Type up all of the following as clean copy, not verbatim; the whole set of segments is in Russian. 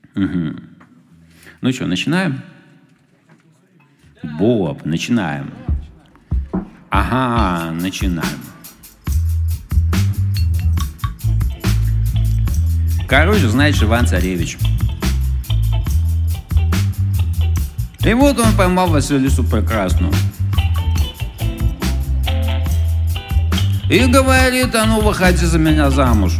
Ну что, начинаем? Боб, начинаем. Ага, начинаем. Короче, знаешь, Иван-Царевич. И вот он поймал Василису Прекрасную. И говорит: а ну выходи за меня замуж.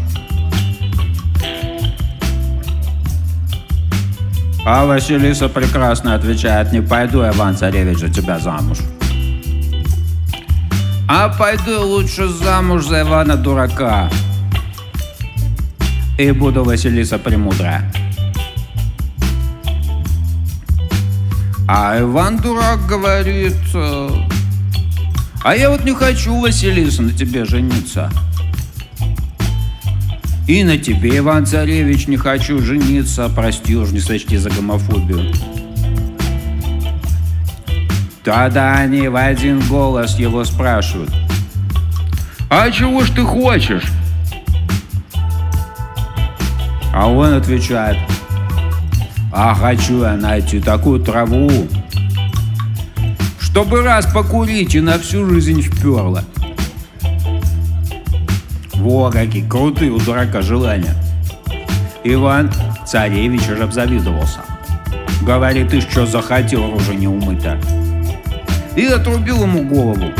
А Василиса Прекрасная отвечает: не пойду, Иван-Царевич, за тебя замуж. А пойду лучше замуж за Ивана-дурака. И буду Василиса Премудрая. А Иван-дурак говорит: а я вот не хочу, Василиса, на тебе жениться. И на тебе, Иван-Царевич, не хочу жениться. Прости уж, не сочти за гомофобию. Тогда они в один голос его спрашивают: а чего ж ты хочешь? А он отвечает: а хочу я найти такую траву, чтобы раз покурить и на всю жизнь вперло. Во, какие крутые у дурака желания. Иван-Царевич аж обзавидовался. Говорит: ты ж что захотел, рожа не умыта. И отрубил ему голову.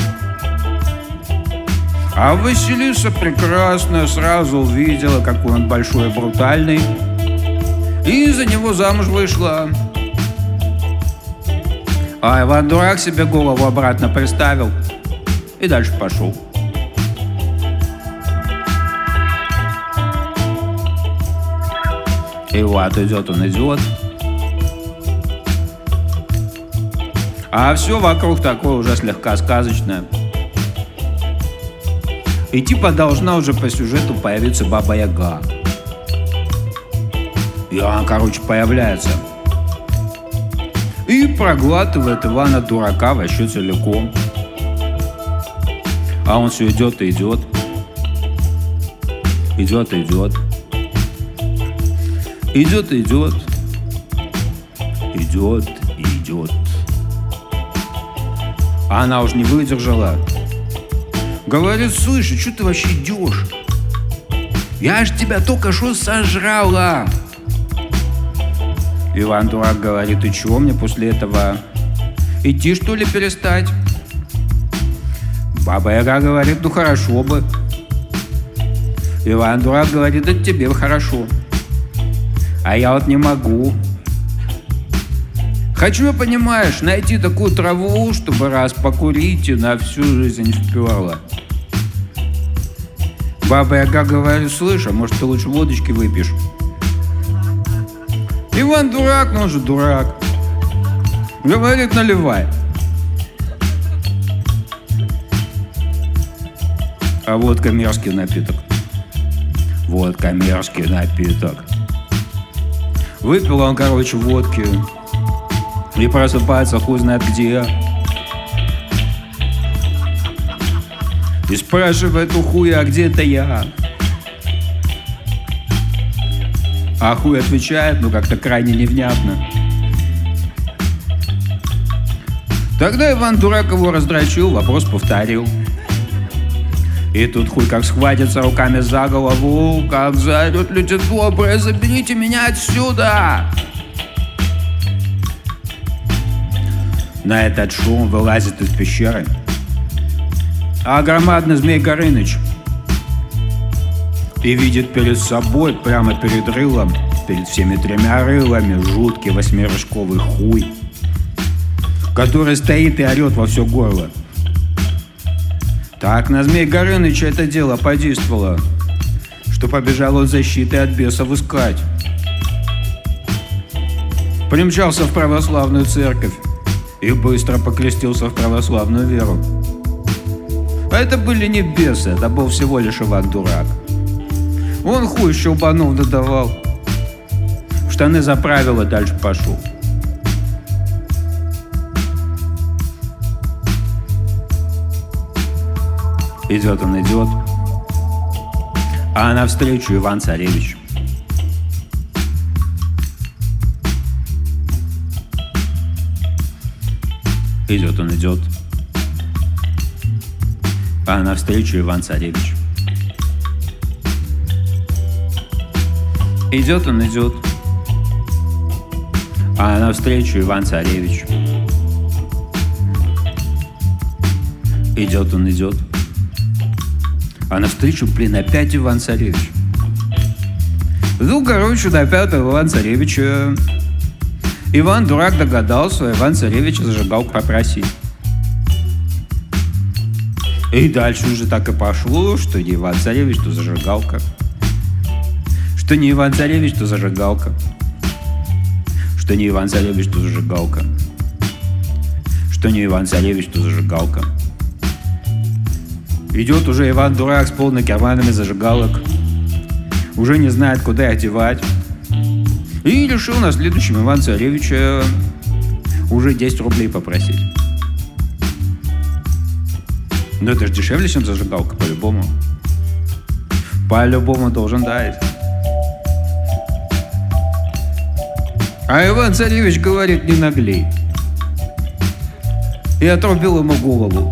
А Василиса Прекрасная сразу увидела, какой он большой и брутальный, и за него замуж вышла. А Иван-дурак себе голову обратно приставил и дальше пошел. И вот идет он, идет. А все вокруг такое уже слегка сказочное. И типа должна уже по сюжету появиться Баба-Яга. И она, короче, появляется. И проглатывает Ивана-дурака вообще целиком. А он все идет и идет. Идет и идет. Идет и идет. Идет и идет. А она уж не выдержала. Говорит: слышь, что ты вообще идешь? Я ж тебя только что сожрала. Иван-дурак говорит: и чего мне после этого? Идти, что ли, перестать? Баба-Яга говорит: ну хорошо бы. Иван-дурак говорит: это тебе хорошо. А я вот не могу. Хочу, я, понимаешь, найти такую траву, чтобы раз покурить и на всю жизнь вперло. Баба-Яга говорит: слышь, а может ты лучше водочки выпьешь? Иван-дурак, ну он же дурак. Говорит: наливай. А водка мерзкий напиток. Водка мерзкий напиток. Выпил он, короче, водки. И просыпается хуй знает где. И спрашивает у хуя: а где это я? А хуй отвечает, ну как-то крайне невнятно. Тогда Иван-дурак его раздрочил, вопрос повторил. И тут хуй как схватится руками за голову, как заорет: люди добрые, заберите меня отсюда! На этот шум вылазит из пещеры а громадный Змей Горыныч и видит перед собой, прямо перед рылом, перед всеми тремя рылами, жуткий восьмирожковый хуй, который стоит и орет во все горло. Так на Змей Горыныча это дело подействовало, что побежал он защиты от бесов искать. Примчался в православную церковь и быстро покрестился в православную веру. А это были не бесы, это был всего лишь Иван-дурак. Он хуй щелбанов додавал, в штаны заправил и дальше пошел. Идет он, идет, а навстречу Иван-Царевич. Идет он, идет. А навстречу Иван-Царевич. Идет он, идет. А навстречу Иван-Царевич. Идет он, идет. А навстречу, опять Иван-Царевич. Ну, короче, до пятого Иван-Царевича Иван-дурак догадался Иван-Царевича зажигалку попросить. И дальше уже так и пошло, что не Иван-Царевич, то зажигалка. Что не Иван-Царевич, то зажигалка. Что не Иван-Царевич, то зажигалка. Что не Иван-Царевич, то зажигалка. Идет уже Иван-дурак с полными карманами зажигалок. Уже не знает, куда их девать. И решил на следующем Иван-Царевича уже 10 рублей попросить. Но это же дешевле, чем зажигалка, по-любому. По-любому должен дать. А Иван-Царевич говорит: не наглей. И отрубил ему голову.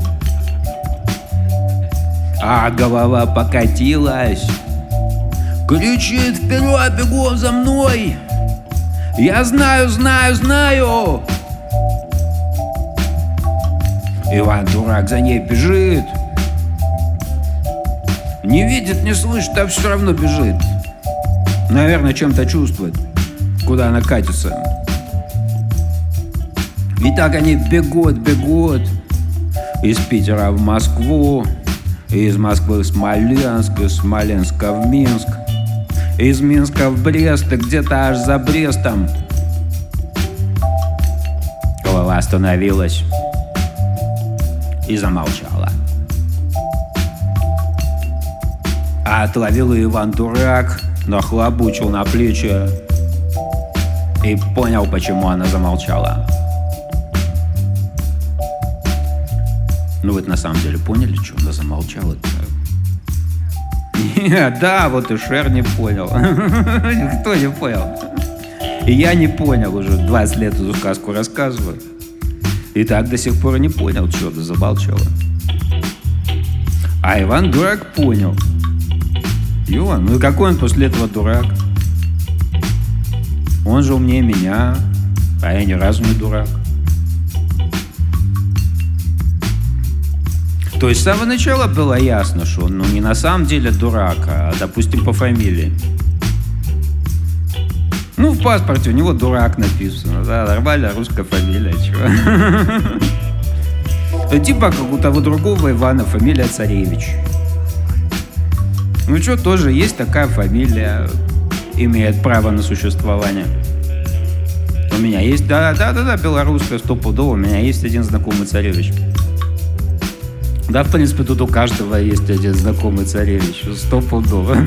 А голова покатилась. Кричит: вперед, бегом за мной! Я знаю, знаю, знаю! Иван-дурак за ней бежит. Не видит, не слышит, а все равно бежит. Наверное, чем-то чувствует, куда она катится. И так они бегут. Из Питера в Москву, из Москвы в Смоленск, из Смоленска в Минск, из Минска в Брест, и где-то аж за Брестом. Голова остановилась и замолчала. А отловил Иван-дурак, нахлобучил на плечи и понял, почему она замолчала. Ну вы на самом деле поняли, что она замолчала-то? Нет, да, вот и Шер не понял. Никто не понял. И я не понял, уже 20 лет эту сказку рассказываю. И так до сих пор не понял, что ты замолчала. А Иван-дурак понял. Иван, ну и какой он после этого дурак? Он же умнее меня, а я ни разу не дурак. То есть с самого начала было ясно, что он не на самом деле дурак, а, допустим, по фамилии. Ну, в паспорте у него дурак написано, да, нормальная русская фамилия, чего. Типа как у того другого Ивана фамилия Царевич. Ну что, тоже есть такая фамилия, имеет право на существование. У меня есть, да, белорусская, стопудово, у меня есть один знакомый Царевич. Да, в принципе, тут у каждого есть один знакомый Царевич, стопудово.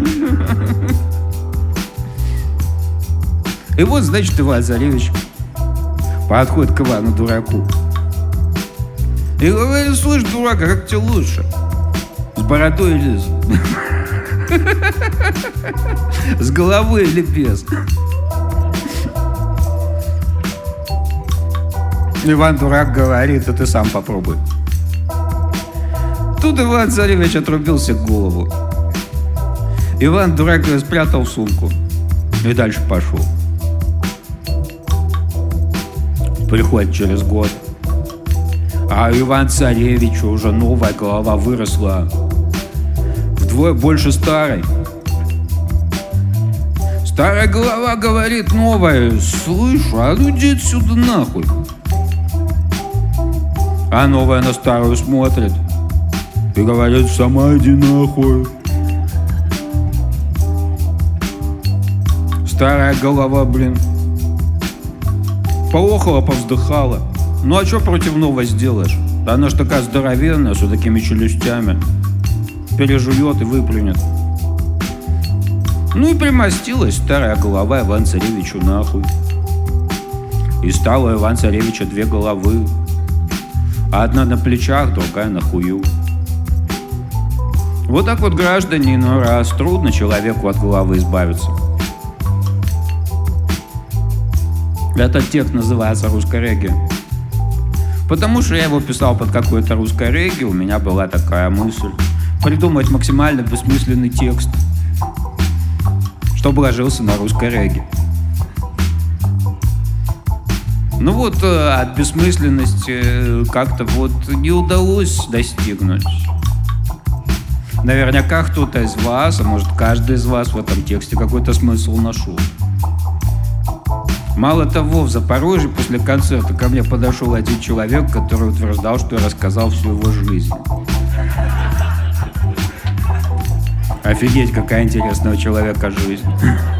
И вот, значит, Иван-Царевич подходит к Ивану-дураку и говорит: слышь, дурак, а как тебе лучше? С бородой или с головой или без? Иван-дурак говорит: а ты сам попробуй. Тут Иван-Царевич отрубил себе голову. Иван-дурак ее спрятал в сумку и дальше пошел. Приходит через год, а у Иван-Царевича уже новая голова выросла вдвое больше старой. Старая голова говорит новая: слышь, а ну иди отсюда нахуй. А новая на старую смотрит и говорит: сама иди нахуй. Старая голова, поохала, повздыхала. Ну а что против новой сделаешь? Она ж такая здоровенная, с вот такими челюстями. Пережует и выплюнет. Ну и примостилась старая голова Иван-Царевичу нахуй. И стало у Иван-Царевича две головы. Одна на плечах, другая на хую. Вот так вот, граждане, иной раз трудно человеку от головы избавиться. Этот текст называется «Русское регги». Потому что я его писал под какое-то русское регги, у меня была такая мысль придумать максимально бессмысленный текст, чтобы ложился на русское регги. Ну вот от бессмысленности как-то вот не удалось достигнуть. Наверняка кто-то из вас, а может каждый из вас в этом тексте какой-то смысл нашел. Мало того, в Запорожье после концерта ко мне подошел один человек, который утверждал, что я рассказал всю его жизнь. Офигеть, какая интересная у человека жизнь.